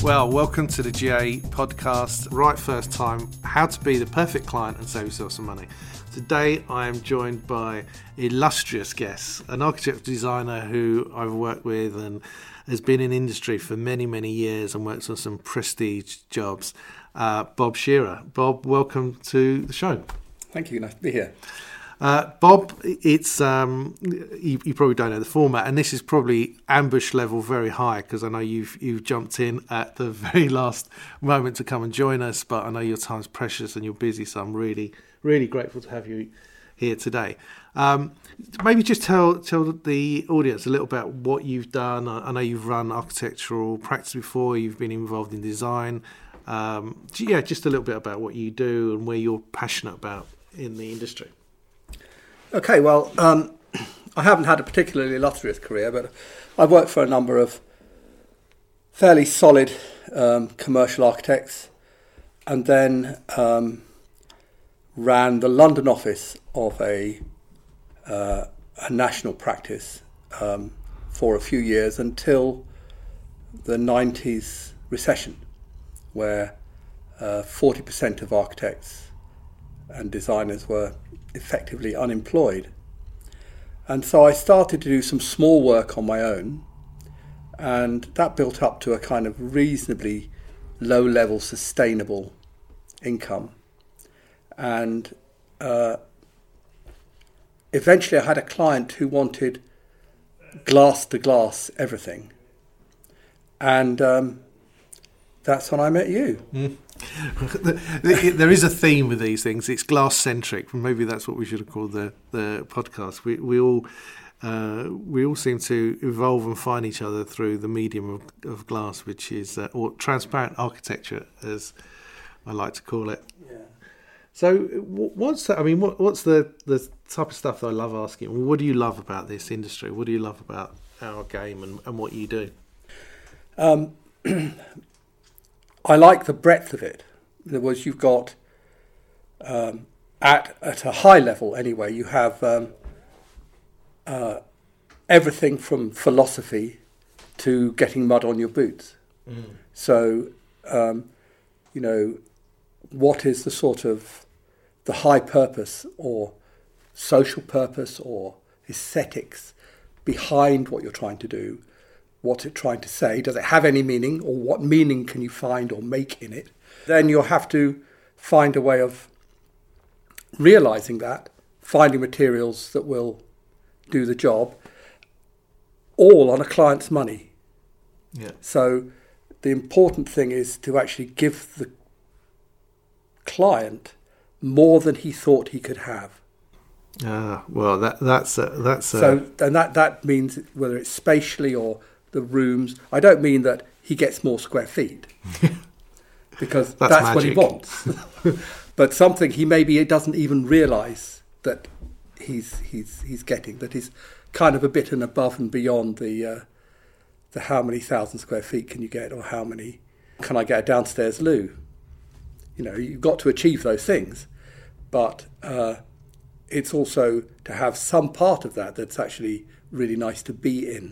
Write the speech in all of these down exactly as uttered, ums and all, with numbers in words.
Well, welcome to the G A podcast. Right first time, how to be the perfect client and save yourself some money. Today I am joined by illustrious guests, an architect designer who I've worked with and has been in industry for many, many years and works on some prestige jobs, uh, Bob Shearer. Bob, welcome to the show. Thank you, nice to be here. Uh, Bob, it's um, you, you probably don't know the format, and this is probably ambush level very high because I know you've you've jumped in at the very last moment to come and join us, but I know your time's precious and you're busy, so I'm really, really grateful to have you here today. Um, maybe just tell tell the audience a little about what you've done. I, I know you've run architectural practice before, you've been involved in design. Um, yeah, just a little bit about what you do and where you're passionate about in the industry. Okay, well, um, I haven't had a particularly illustrious career, but I've worked for a number of fairly solid um, commercial architects, and then um, ran the London office of a, uh, a national practice um, for a few years until the nineties recession, where uh, forty percent of architects and designers were effectively unemployed. And so I started to do some small work on my own, and that built up to a kind of reasonably low-level sustainable income. And uh, eventually I had a client who wanted glass-to-glass everything. And um, that's when I met you. Mm. There is a theme with these things. It's glass-centric. Maybe that's what we should have called the, the podcast. We we all uh, we all seem to evolve and find each other through the medium of, of glass, which is uh, or transparent architecture, as I like to call it. Yeah. So, what's that? I mean, what, what's the, the type of stuff that I love asking? What do you love about this industry? What do you love about our game and, and what you do? Um. I like the breadth of it. In other words, you've got, um, at at a high level anyway, you have um, uh, everything from philosophy to getting mud on your boots. Mm. So, um, you know, what is the sort of the high purpose or social purpose or aesthetics behind what you're trying to do? What's it trying to say? Does it have any meaning, or what meaning can you find or make in it? Then you'll have to find a way of realizing that, finding materials that will do the job, all on a client's money. Yeah. So the important thing is to actually give the client more than he thought he could have. Ah, well, that that's a, that's a... so, and that that means whether it's spatially or the rooms. I don't mean that he gets more square feet, because that's, that's what he wants. But something he maybe doesn't even realise that he's he's he's getting, that is kind of a bit and above and beyond the uh, the how many thousand square feet can you get, or how many can I get a downstairs loo. You know, you've got to achieve those things, but uh, it's also to have some part of that that's actually really nice to be in.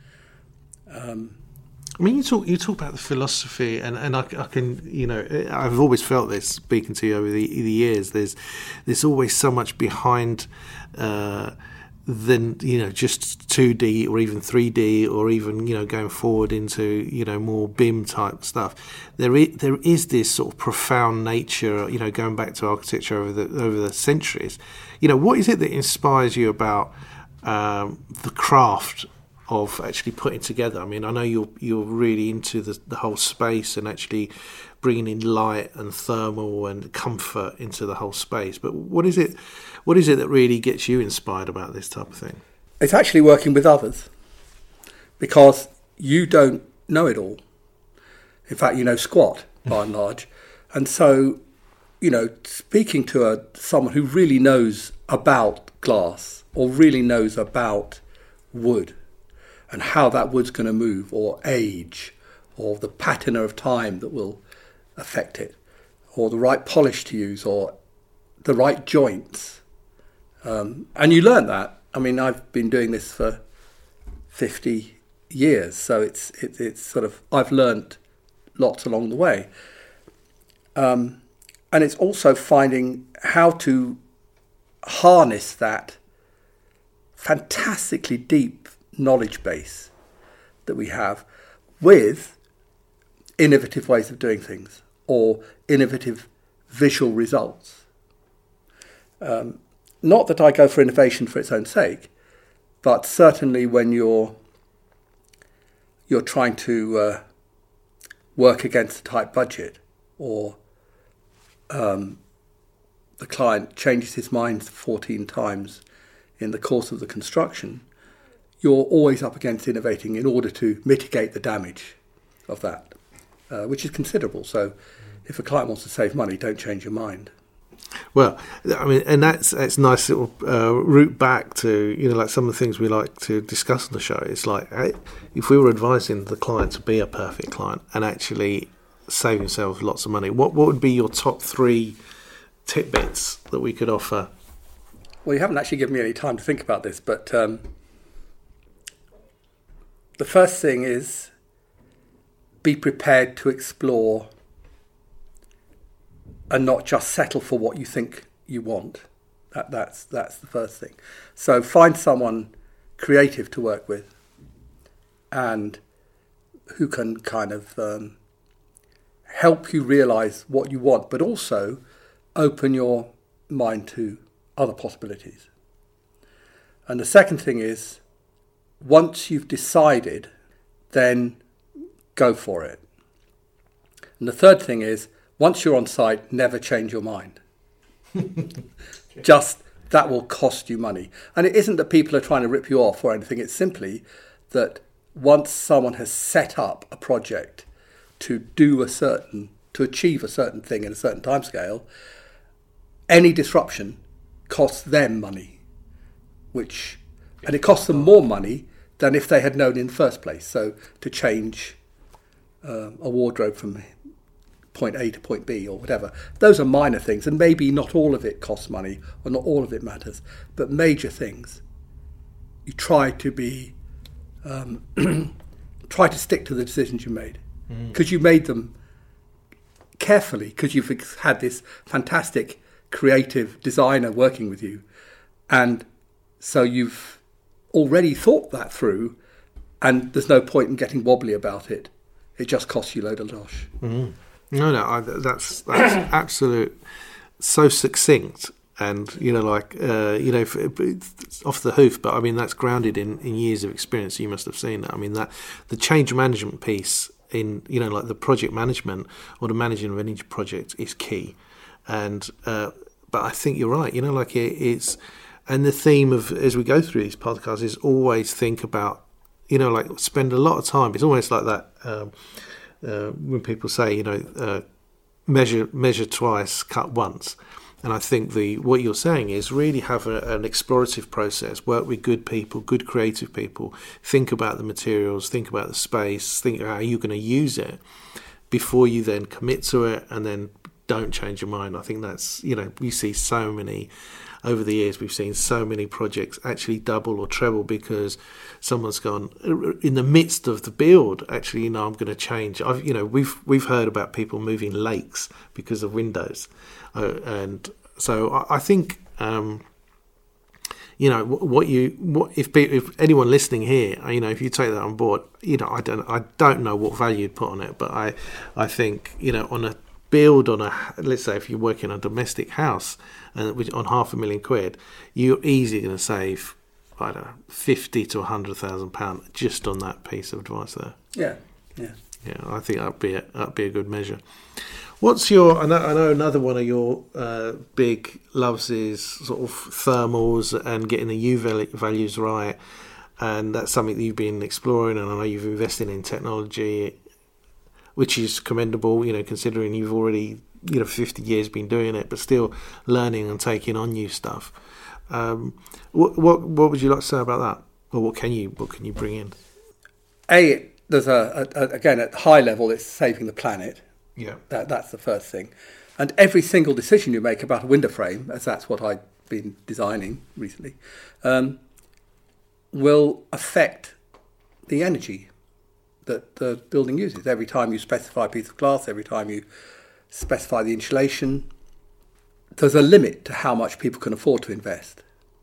Um, I mean, you talk you talk about the philosophy, and, and I, I can, you know, I've always felt this speaking to you over the, the years. There's there's always so much behind uh, than, you know, just two D or even three D or even, you know, going forward into, you know, more B I M type stuff. There is, there is this sort of profound nature, you know, going back to architecture over the over the centuries. You know, what is it that inspires you about um, the craft of actually putting together? I mean, I know you're you're really into the, the whole space and actually bringing in light and thermal and comfort into the whole space. But what is it? What is it that really gets you inspired about this type of thing? It's actually working with others, because you don't know it all. In fact, you know squat by and large, and so, you know, speaking to a someone who really knows about glass or really knows about wood, and how that wood's going to move or age, or the patina of time that will affect it, or the right polish to use, or the right joints. Um, and you learn that. I mean, I've been doing this for fifty years, so it's it, it's sort of, I've learnt lots along the way. Um, and it's also finding how to harness that fantastically deep knowledge base that we have with innovative ways of doing things or innovative visual results. Um, not that I go for innovation for its own sake, but certainly when you're you're trying to uh, work against a tight budget, or um, the client changes his mind fourteen times in the course of the construction, you're always up against innovating in order to mitigate the damage of that, uh, which is considerable. So if a client wants to save money, don't change your mind. Well, I mean, and that's that's nice little uh, route back to, you know, like some of the things we like to discuss on the show. It's like, if we were advising the client to be a perfect client and actually save yourself lots of money, what what would be your top three tidbits that we could offer? Well, you haven't actually given me any time to think about this, but um, the first thing is be prepared to explore and not just settle for what you think you want. That, that's that's the first thing. So find someone creative to work with and who can kind of um, help you realise what you want, but also open your mind to other possibilities. And the second thing is, once you've decided, then go for it. And the third thing is, once you're on site, never change your mind. Just, that will cost you money. And it isn't that people are trying to rip you off or anything. It's simply that once someone has set up a project to do a certain, to achieve a certain thing in a certain timescale, any disruption costs them money, which, and it costs them more money than if they had known in the first place. So to change uh, a wardrobe from point A to point B or whatever, those are minor things, and maybe not all of it costs money or not all of it matters, but major things, you try to be um, try to stick to the decisions you made, because mm. you made them carefully, because you've had this fantastic creative designer working with you, and so you've already thought that through, and there's no point in getting wobbly about it. It just costs you a load of dosh. Mm. No, no, I, that's that's absolute, so succinct, and you know, like uh, you know, off the hoof. But I mean, that's grounded in, in years of experience. You must have seen that. I mean, that the change management piece in, you know, like the project management or the managing of any project is key. And uh, but I think you're right. You know, like it, it's, and the theme of, as we go through these podcasts, is always think about, you know, like spend a lot of time. It's almost like that. Um, Uh, when people say, you know, uh, measure measure twice, cut once, and I think the what you're saying is really have a, an explorative process, work with good people, good creative people, think about the materials, think about the space, think how you're going to use it before you then commit to it, and then don't change your mind. I think that's, you know, we see so many over the years, we've seen so many projects actually double or treble because someone's gone in the midst of the build. Actually, you know, I'm going to change. I've, you know, we've we've heard about people moving lakes because of windows, uh, and so I, I think, um, you know, what you what if if anyone listening here, you know, if you take that on board, you know, I don't I don't know what value you'd put on it, but I I think, you know, on a build on a, let's say if you're working on a domestic house and uh, on half a million quid, you're easily going to save, I don't know, fifty to a hundred thousand pound just on that piece of advice there. Yeah, yeah, yeah. I think that'd be a, that'd be a good measure. What's your? I know, I know another one of your uh, big loves is sort of thermals and getting the U values right, and that's something that you've been exploring, and I know you've invested in technology, which is commendable, you know, considering you've already, you know, fifty years been doing it, but still learning and taking on new stuff. Um, what, what what would you like to say about that, or what can you what can you bring in? A, there's a, a again at high level, it's saving the planet. Yeah, that that's the first thing, and every single decision you make about a window frame, as that's what I've been designing recently, um, will affect the energy that the building uses. Every time you specify a piece of glass, every time you specify the insulation, there's a limit to how much people can afford to invest.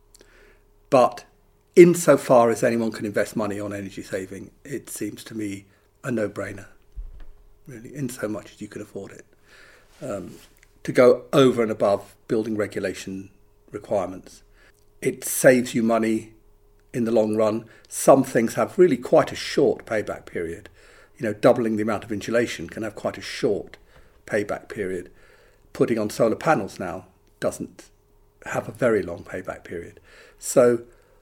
But insofar as anyone can invest money on energy saving, it seems to me a no-brainer, really, in so much as you can afford it. Um, to go over and above building regulation requirements. It saves you money in the long run. Some things have really quite a short payback period. You know, doubling the amount of insulation can have quite a short payback period. Putting on solar panels now doesn't have a very long payback period. So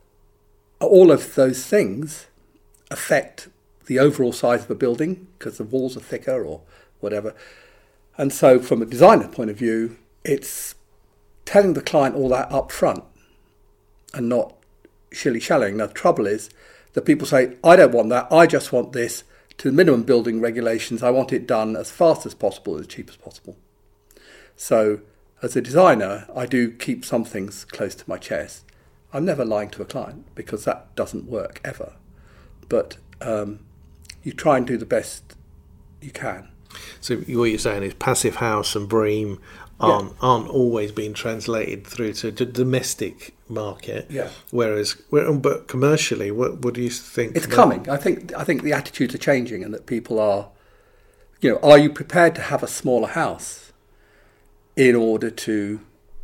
all of those things affect the overall size of a building because the walls are thicker or whatever. And so from a designer point of view, it's telling the client all that up front and not shilly-shallying. Now, the trouble is that people say, I don't want that, I just want this to the minimum building regulations. I want it done as fast as possible, as cheap as possible. So as a designer, I do keep some things close to my chest. I'm never lying to a client because that doesn't work ever. But um, you try and do the best you can. So what you're saying is Passive House and BREEAM aren't yeah. aren't always being translated through to the domestic market. Yeah. Whereas, but commercially, what what do you think? It's coming. I think I think the attitudes are changing, and that people are, you know, are you prepared to have a smaller house in order to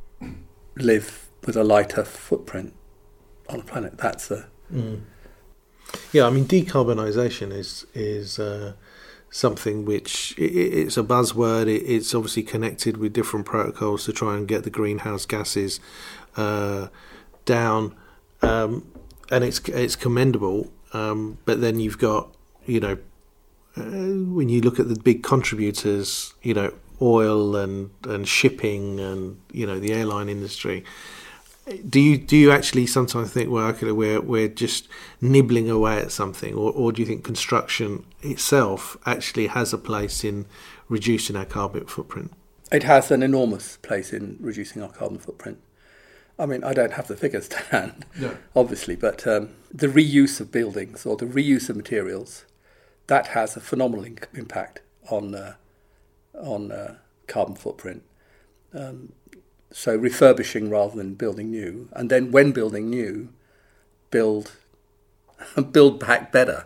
live with a lighter footprint on the planet? That's a mm. yeah. I mean, decarbonisation is is. Uh, something which it's a buzzword. It's obviously connected with different protocols to try and get the greenhouse gases uh, down, um, and it's it's commendable. Um, but then you've got, you know, uh, when you look at the big contributors, you know, oil and, and shipping and, you know, the airline industry. Do you do you actually sometimes think, well, okay, we're we're just nibbling away at something, or, or do you think construction itself actually has a place in reducing our carbon footprint? It has an enormous place in reducing our carbon footprint. I mean, I don't have the figures to hand, no. obviously, but um, the reuse of buildings or the reuse of materials, that has a phenomenal in- impact on uh, on uh, carbon footprint. Um, So refurbishing rather than building new, and then when building new, build build back better.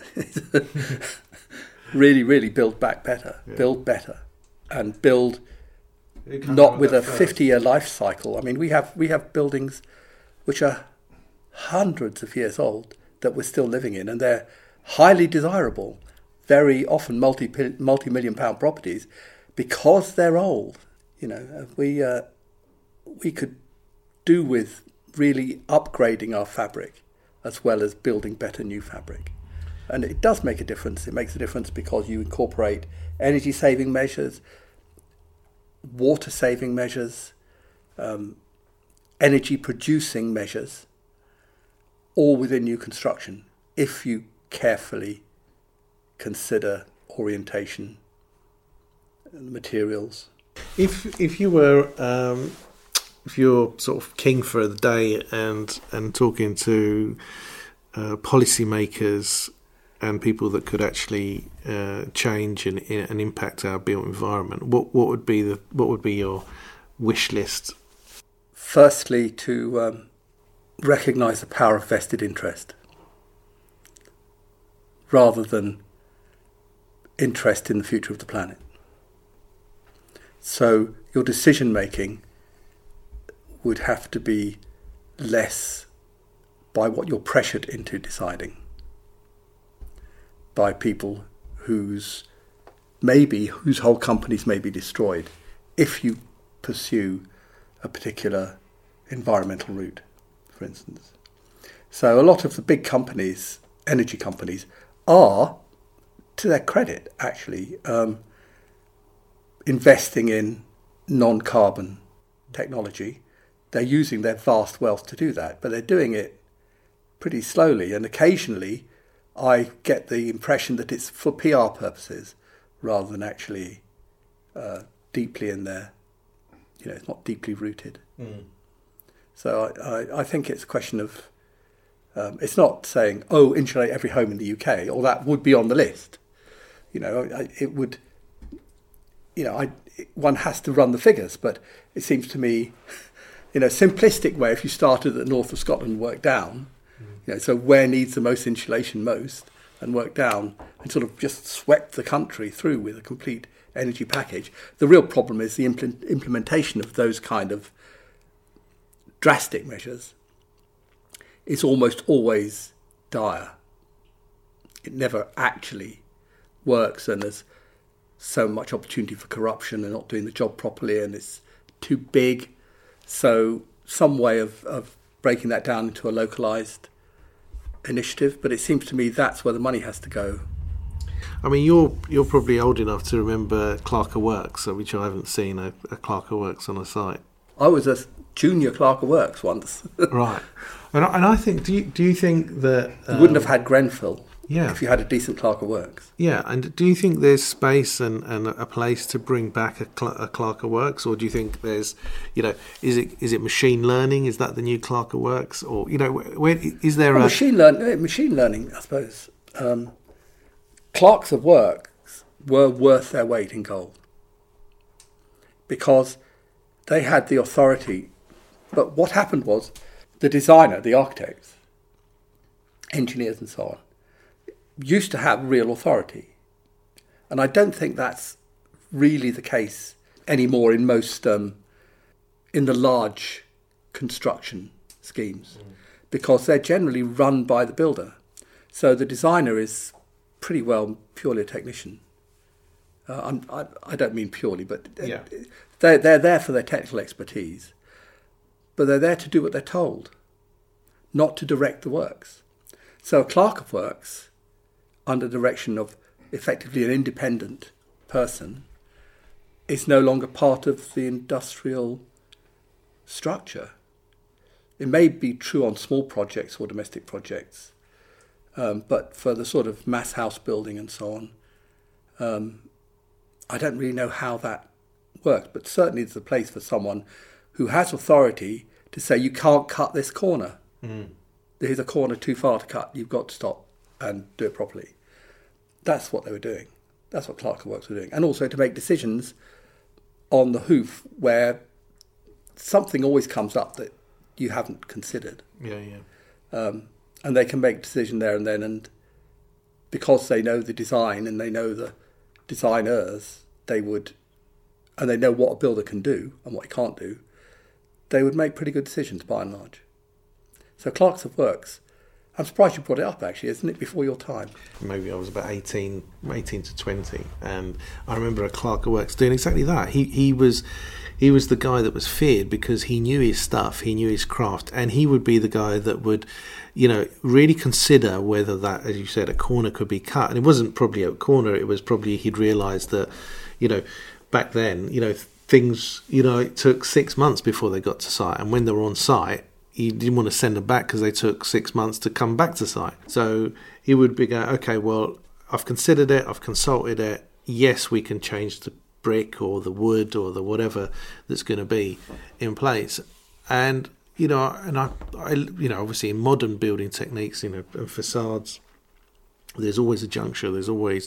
really, really build back better. Yeah. Build better, and build not with a fifty-year life cycle. I mean, we have we have buildings which are hundreds of years old that we're still living in, and they're highly desirable. Very often multi multi million pound properties because they're old. You know, we. Uh, we could do with really upgrading our fabric as well as building better new fabric. And it does make a difference. It makes a difference because you incorporate energy saving measures, water saving measures, um, energy producing measures, all within new construction, if you carefully consider orientation and materials. If if you were um, if you're sort of king for the day and and talking to uh, policymakers and people that could actually uh, change and, and impact our built environment, what what would be the what would be your wish list? Firstly, to um, recognise the power of vested interest, rather than interest in the future of the planet. So your decision making would have to be less by what you're pressured into deciding, by people whose maybe whose whole companies may be destroyed if you pursue a particular environmental route, for instance. So a lot of the big companies, energy companies, are, to their credit, actually, um, investing in non-carbon technology. They're using their vast wealth to do that, but they're doing it pretty slowly. And occasionally, I get the impression that it's for P R purposes rather than actually uh, deeply in their, you know, it's not deeply rooted. Mm. So I, I, I think it's a question of Um, it's not saying, oh, insulate every home in the U K, or that would be on the list. You know, I, it would, you know, I, one has to run the figures, but it seems to me, in a simplistic way, if you started at the north of Scotland and worked down, mm. you know, so where needs the most insulation most, and worked down, and sort of just swept the country through with a complete energy package. The real problem is the impl- implementation of those kind of drastic measures is almost always dire. It never actually works, and there's so much opportunity for corruption and not doing the job properly, and it's too big. So some way of, of breaking that down into a localised initiative, but it seems to me that's where the money has to go. I mean, you're you're probably old enough to remember Clerk of Works, which I haven't seen a, a Clerk of Works on a site. I was a junior Clerk of Works once. Right, and I, and I think do you do you think that um, you wouldn't have had Grenfell yeah. if you had a decent Clerk of Works? Yeah, and do you think there's space and, and a place to bring back a, cl- a Clerk of Works, or do you think there's, you know, is it is it machine learning? Is that the new Clerk of Works, or you know, where is there well, a machine learn machine learning? I suppose um, Clerks of Works were worth their weight in gold because they had the authority. But what happened was the designer, the architects, engineers, and so on, used to have real authority. And I don't think that's really the case anymore in most, um, in the large construction schemes, mm. because they're generally run by the builder. So the designer is pretty well purely a technician. Uh, I'm, I, I don't mean purely, but yeah. they're, they're there for their technical expertise. But they're there to do what they're told, not to direct the works. So a Clerk of Works, under direction of effectively an independent person, is no longer part of the industrial structure. It may be true on small projects or domestic projects, um, but for the sort of mass house building and so on, um, I don't really know how that works, but certainly it's a place for someone who has authority to say, you can't cut this corner. Mm. There's a corner too far to cut. You've got to stop and do it properly. That's what they were doing. That's what Clerk of Works were doing. And also to make decisions on the hoof where something always comes up that you haven't considered. Yeah, yeah. Um, and they can make a decision there and then. And because they know the design and they know the designers, they would, and they know what a builder can do and what he can't do, they would make pretty good decisions by and large. So Clerks of Works, I'm surprised you brought it up actually, isn't it, before your time? Maybe I was about eighteen, eighteen to twenty, and I remember a Clerk of Works doing exactly that. He he was he was the guy that was feared because he knew his stuff, he knew his craft, and he would be the guy that would, you know, really consider whether that, as you said, a corner could be cut. And it wasn't probably a corner, it was probably he'd realised that, you know, back then, you know, things, you know, it took six months before they got to site, and when they were on site, he didn't want to send them back because they took six months to come back to site. So he would be going, okay, well, I've considered it, I've consulted it. Yes, we can change the brick or the wood or the whatever that's going to be in place. And you know, and I, I, you know, obviously in modern building techniques, you know, and facades, there's always a juncture. There's always,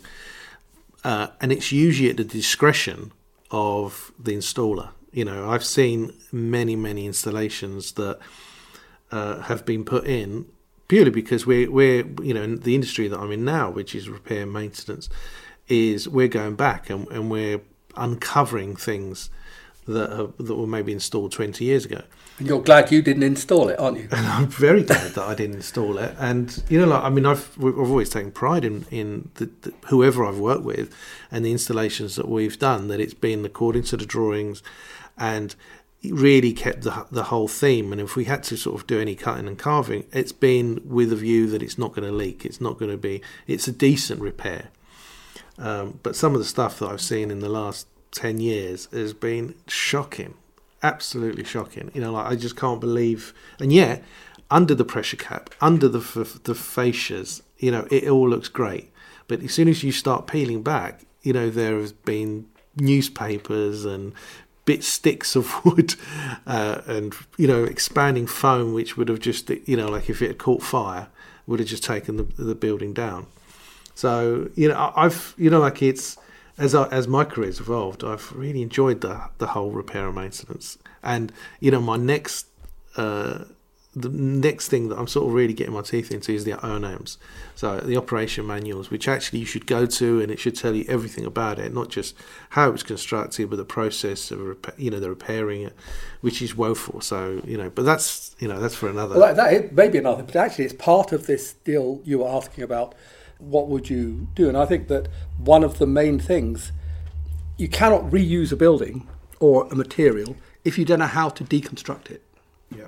uh, and it's usually at the discretion of the installer. You know, I've seen many, many installations that uh, have been put in purely because we're, we're, you know, in the industry that I'm in now, which is repair and maintenance, is we're going back and, and we're uncovering things that are, that were maybe installed twenty years ago. And you're glad you didn't install it, aren't you? And I'm very glad that I didn't install it. And you know, like I mean, I've I've always taken pride in in the, the, whoever I've worked with and the installations that we've done, that it's been according to the drawings, and really kept the the whole theme. And if we had to sort of do any cutting and carving, it's been with a view that it's not going to leak. It's not going to be. It's a decent repair. Um, but some of the stuff that I've seen in the last ten years has been shocking. Absolutely shocking. You know, like I just can't believe. And yet, under the pressure cap, under the f- the fascias, you know, it all looks great. But as soon as you start peeling back, you know, there has been newspapers and bit sticks of wood uh, and, you know, expanding foam, which would have just, you know, like if it had caught fire, would have just taken the, the building down. So, you know, I've, you know, like it's, as I, as my career's evolved, I've really enjoyed the the whole repair and maintenance. And, you know, my next, uh, the next thing that I'm sort of really getting my teeth into is the O and Ms. So the operation manuals, which actually you should go to, and it should tell you everything about it, not just how it was constructed, but the process of, repair, you know, the repairing it, which is woeful. So, you know, but that's, you know, that's for another. Well, that, that it may be another, but actually it's part of this deal you were asking about. What would you do? And I think that one of the main things, you cannot reuse a building or a material if you don't know how to deconstruct it. Yeah.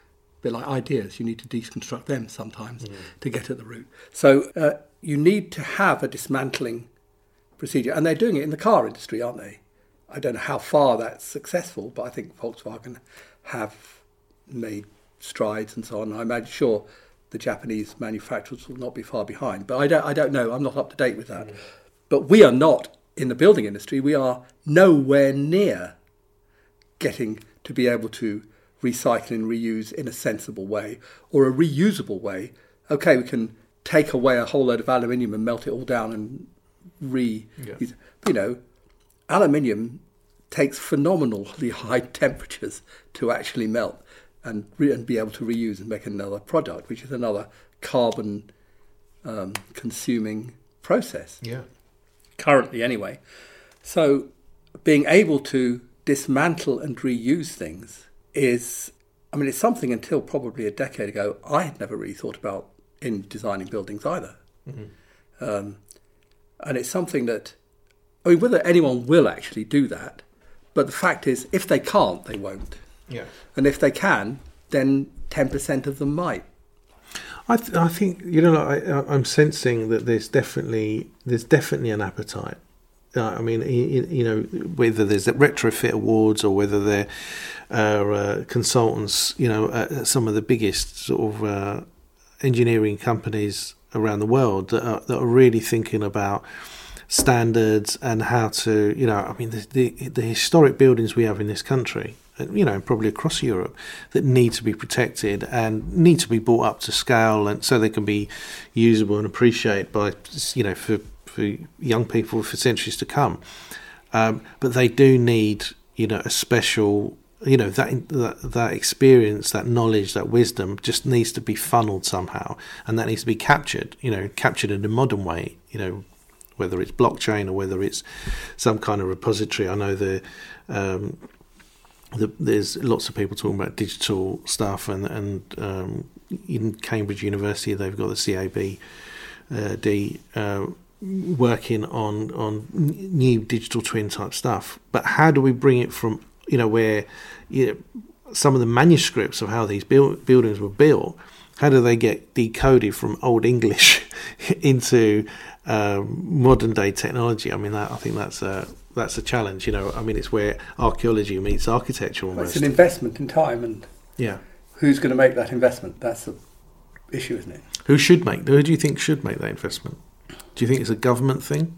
A bit like ideas, you need to deconstruct them sometimes mm. to get at the root. So uh, you need to have a dismantling procedure. And they're doing it in the car industry, aren't they? I don't know how far that's successful, but I think Volkswagen have made strides and so on. I'm imagine sure the Japanese manufacturers will not be far behind. But I don't, I don't know. I'm not up to date with that. Mm. But we are not, in the building industry, we are nowhere near getting to be able to recycle and reuse in a sensible way or a reusable way. Okay, we can take away a whole load of aluminium and melt it all down and re... Yeah. You know, aluminium takes phenomenally high temperatures to actually melt and re- and be able to reuse and make another product, which is another carbon um, consuming process. Yeah. Currently, anyway. So being able to dismantle and reuse things is, I mean, it's something until probably a decade ago I had never really thought about in designing buildings either. Mm-hmm. Um, and it's something that, I mean, whether anyone will actually do that, but the fact is, if they can't, they won't. Yeah. And if they can, then ten percent of them might. I, th- I think, you know, I, I'm sensing that there's definitely there's definitely an appetite. Uh, I mean, you, you know, whether there's retrofit awards or whether there are uh, consultants, you know, at some of the biggest sort of uh, engineering companies around the world that are, that are really thinking about standards and how to, you know, I mean, the, the, the historic buildings we have in this country, you know, probably across Europe, that need to be protected and need to be brought up to scale, and so they can be usable and appreciated by, you know, for, for young people for centuries to come. Um, but they do need, you know, a special, you know, that, that that experience, that knowledge, that wisdom just needs to be funneled somehow, and that needs to be captured, you know, captured in a modern way, you know, whether it's blockchain or whether it's some kind of repository. I know the um, The, there's lots of people talking about digital stuff, and and um, in Cambridge University they've got the C A B D uh, working on on new digital twin type stuff. But how do we bring it from, you know, where, you know, some of the manuscripts of how these build, buildings were built, how do they get decoded from Old English into um, modern day technology? I mean, that, I think that's a that's a challenge. You know, I mean, it's where archaeology meets architecture almost. Well, it's an investment in time, and yeah, who's going to make that investment? That's the issue, isn't it? Who should make? Who do you think should make that investment? Do you think it's a government thing?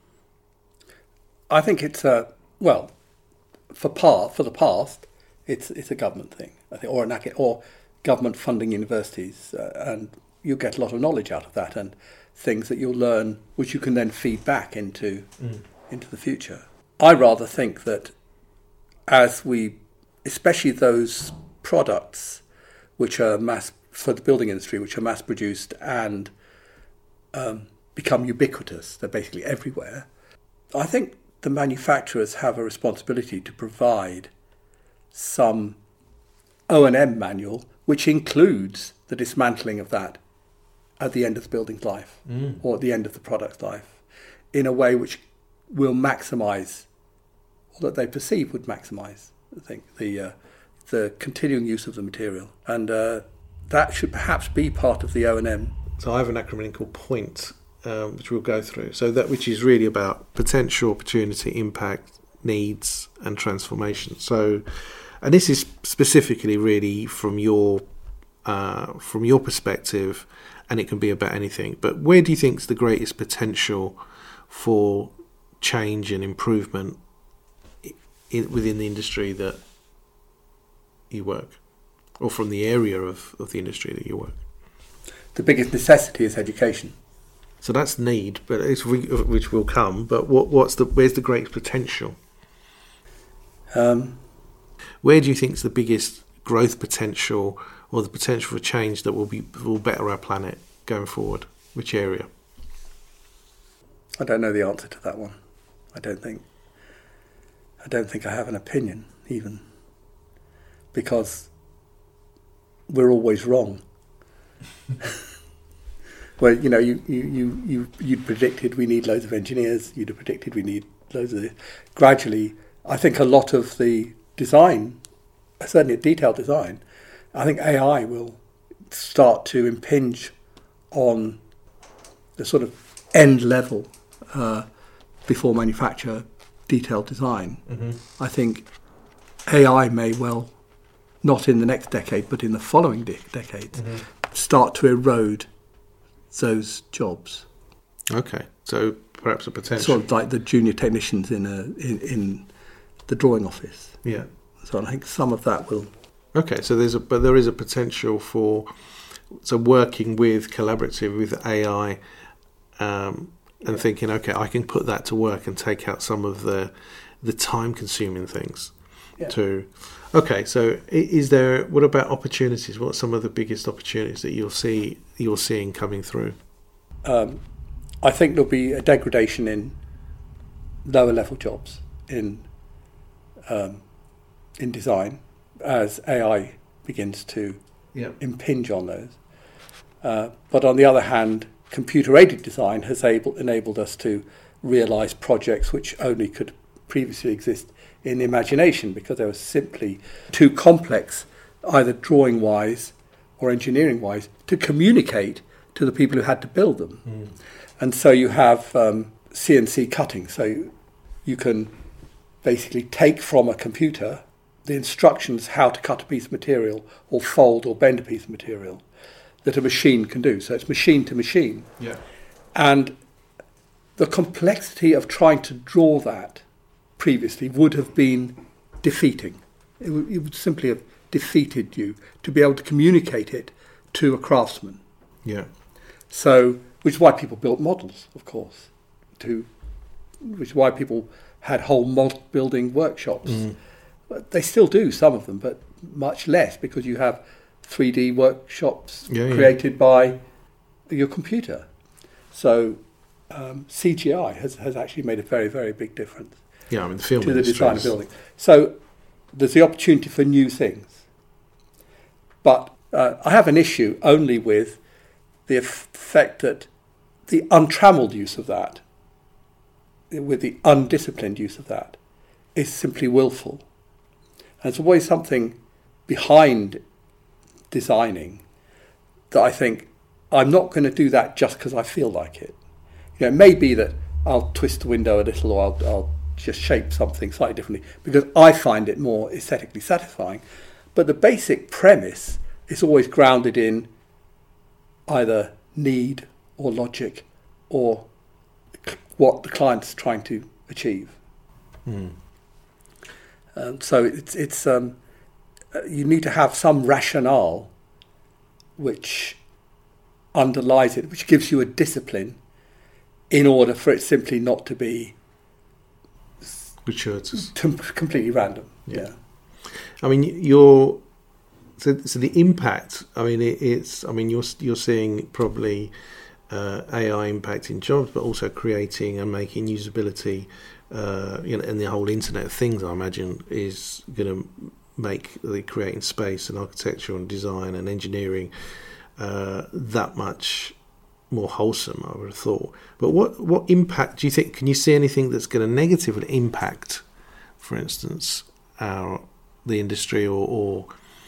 I think it's a well, for part for the past, it's it's a government thing. I think, or an or government funding universities, uh, and you'll get a lot of knowledge out of that, and things that you'll learn, which you can then feed back into mm. into the future. I rather think that as we, especially those products which are mass for the building industry, which are mass produced and um, become ubiquitous, they're basically everywhere. I think the manufacturers have a responsibility to provide some O and M manual, which includes the dismantling of that at the end of the building's life mm. or at the end of the product's life, in a way which will maximise, or that they perceive would maximise, I think, the uh, the continuing use of the material. And uh, that should perhaps be part of the O and M. So I have an acronym called POINT, um, which we'll go through. So that which is really about potential, opportunity, impact, needs, and transformation. So, and this is specifically really from your uh, from your perspective, and it can be about anything. But where do you think is the greatest potential for change and improvement in, within the industry that you work, or from the area of, of the industry that you work? The biggest necessity is education. So that's need, but it's which will come. But what what's the where's the greatest potential? Um, Where do you think is the biggest growth potential, or the potential for change that will be will better our planet going forward? Which area? I don't know the answer to that one. I don't think. I don't think I have an opinion even, because we're always wrong. Well, you know, you you you you you'd predicted we need loads of engineers. You'd have predicted we need loads of this. Gradually, I think a lot of the design, certainly detailed design, I think A I will start to impinge on the sort of end level uh, before manufacture detailed design. Mm-hmm. I think A I may well, not in the next decade, but in the following de- decades, mm-hmm. start to erode those jobs. Okay, so perhaps a potential. Sort of like the junior technicians in a in, in the drawing office. Yeah. So I think some of that will. Okay, so there's a but there is a potential for so working with collaborative with A I, um, and yeah. thinking, okay, I can put that to work and take out some of the the time consuming things. Yeah. To okay, so is there? What about opportunities? What are some of the biggest opportunities that you'll see you're seeing coming through? Um, I think there'll be a degradation in lower level jobs in um, in design as A I begins to yeah. impinge on those. Uh, but on the other hand, computer-aided design has able, enabled us to realise projects which only could previously exist in imagination because they were simply too complex, either drawing-wise or engineering-wise, to communicate to the people who had to build them. Mm. And so you have um, C N C cutting. So you can basically take from a computer the instructions how to cut a piece of material or fold or bend a piece of material that a machine can do. So it's machine to machine. Yeah. And the complexity of trying to draw that previously would have been defeating. It would, it would simply have defeated you to be able to communicate it to a craftsman. Yeah. So, which is why people built models, of course, to, which is why people had whole model building workshops. Mm. They still do, some of them, but much less because you have three D workshops yeah, created yeah. by your computer. So um, C G I has, has actually made a very, very big difference. Yeah, I mean, the film to the design of building. So there's the opportunity for new things. But uh, I have an issue only with the effect that the untrammeled use of that, with the undisciplined use of that, is simply willful. And it's always something behind designing that I think I'm not going to do that just because I feel like it. You know, it may be that I'll twist the window a little or I'll, I'll just shape something slightly differently because I find it more aesthetically satisfying. But the basic premise is always grounded in either need or logic or what the client's trying to achieve. Mm. Um, so it's it's um, you need to have some rationale which underlies it, which gives you a discipline in order for it simply not to be gratuitous, t- completely random. Yeah. yeah. I mean, you're so so the impact. I mean, it, it's. I mean, you're you're seeing probably uh, A I impacting jobs, but also creating and making usability. Uh, you know, and the whole Internet of Things, I imagine, is going to make the creating space and architecture and design and engineering uh, that much more wholesome, I would have thought. But what what impact do you think? Can you see anything that's going to negatively impact, for instance, our the industry, or, or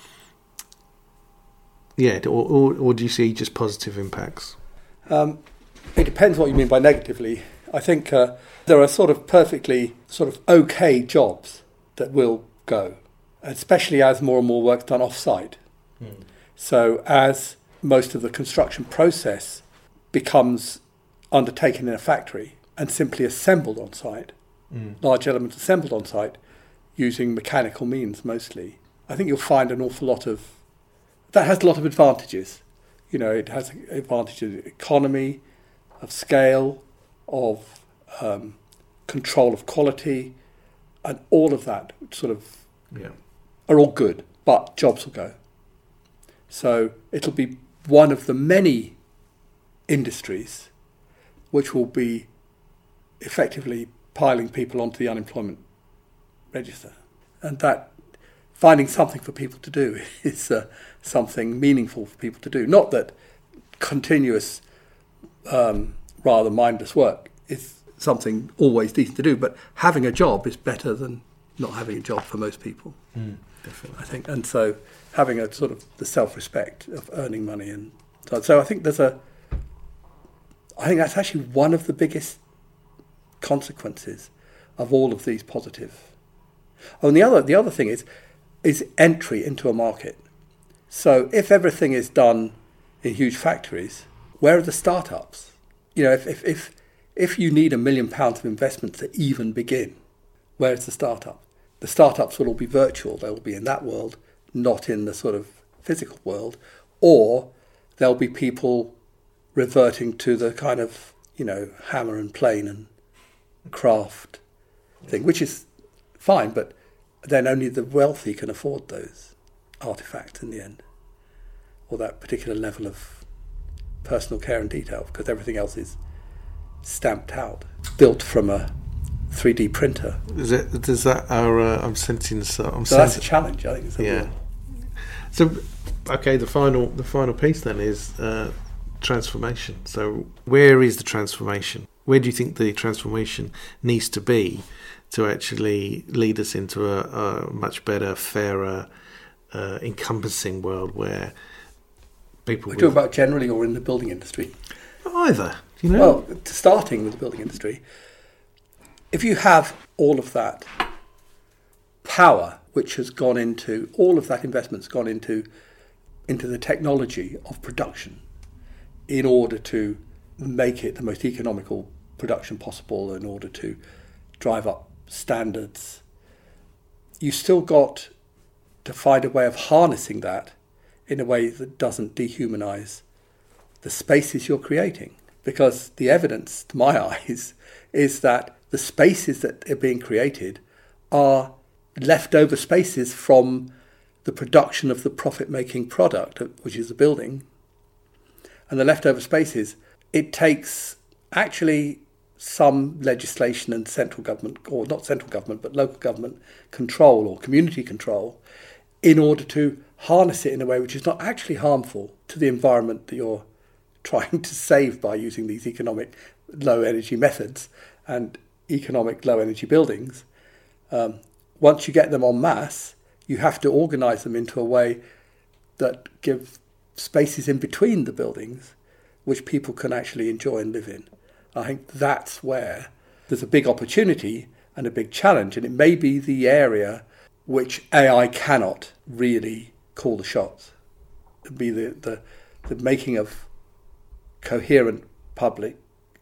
yeah, or, or or do you see just positive impacts? Um, it depends what you mean by negatively. I think uh, there are sort of perfectly sort of okay jobs that will go, especially as more and more work's done off-site. Mm. So as most of the construction process becomes undertaken in a factory and simply assembled on site, mm. large elements assembled on site, using mechanical means mostly, I think you'll find an awful lot of, that has a lot of advantages. You know, it has advantages of economy, of scale, of um, control of quality, and all of that sort of yeah. are all good, but jobs will go. So it'll be one of the many industries which will be effectively piling people onto the unemployment register. And that, finding something for people to do is uh, something meaningful for people to do. Not that continuous, um, rather mindless work is something always decent to do, but having a job is better than not having a job for most people. Mm, definitely. I think, and so having a sort of the self-respect of earning money, and so, so I think there's a, I think that's actually one of the biggest consequences of all of these positive. Oh, and the other, the other thing is, is entry into a market. So if everything is done in huge factories, where are the startups? You know, if if if, if you need a million pounds of investment to even begin, where's the startup? The startups will all be virtual. They'll be in that world, not in the sort of physical world, or there'll be people reverting to the kind of, you know, hammer and plane and craft thing, which is fine, but then only the wealthy can afford those artifacts in the end, or that particular level of personal care and detail, because everything else is stamped out, built from a three D printer. Is it? Does that? Our uh, I'm sensing. So, I'm so that's a challenge, I think. It's yeah. So, okay, the final the final piece then is uh, transformation. So, where is the transformation? Where do you think the transformation needs to be to actually lead us into a, a much better, fairer, uh, encompassing world where people... We're talking about generally or in the building industry? Either, you know. Well, starting with the building industry, if you have all of that power which has gone into, all of that investment's gone into, into the technology of production in order to make it the most economical production possible, in order to drive up standards, you still got to find a way of harnessing that in a way that doesn't dehumanize the spaces you're creating. Because the evidence, to my eyes, is that the spaces that are being created are leftover spaces from the production of the profit-making product, which is the building. And the leftover spaces, it takes actually some legislation and central government, or not central government, but local government control or community control in order to harness it in a way which is not actually harmful to the environment that you're trying to save by using these economic low energy methods and economic low energy buildings. Um, once you get them en masse, you have to organise them into a way that give spaces in between the buildings which people can actually enjoy and live in. I think that's where there's a big opportunity and a big challenge, and it may be the area which A I cannot really call the shots. It'd be the, the, the making of coherent public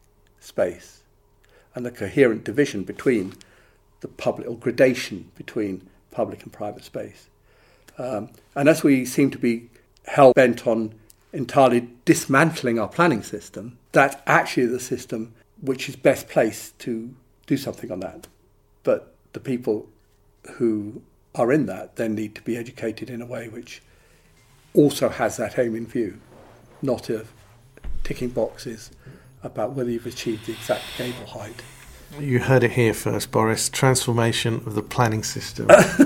space and the coherent division between the public, or gradation between public and private space. Um, and as we seem to be hell-bent on entirely dismantling our planning system, that's actually the system which is best placed to do something on that. But the people who are in that then need to be educated in a way which also has that aim in view, not a ticking boxes about whether you've achieved the exact gable height. You heard it here first, Boris. Transformation of the planning system.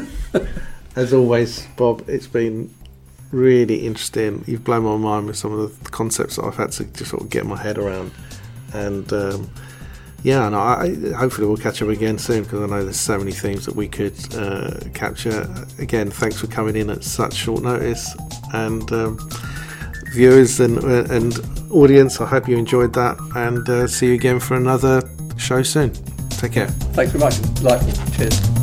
As always, Bob, it's been really interesting. You've blown my mind with some of the concepts that I've had to just sort of get my head around. And um, yeah, and I, hopefully we'll catch up again soon, because I know there's so many themes that we could uh, capture. Again, thanks for coming in at such short notice. And um, viewers and, uh, and audience, I hope you enjoyed that. And uh, see you again for another show soon. Take care. Thanks very much. Like, cheers.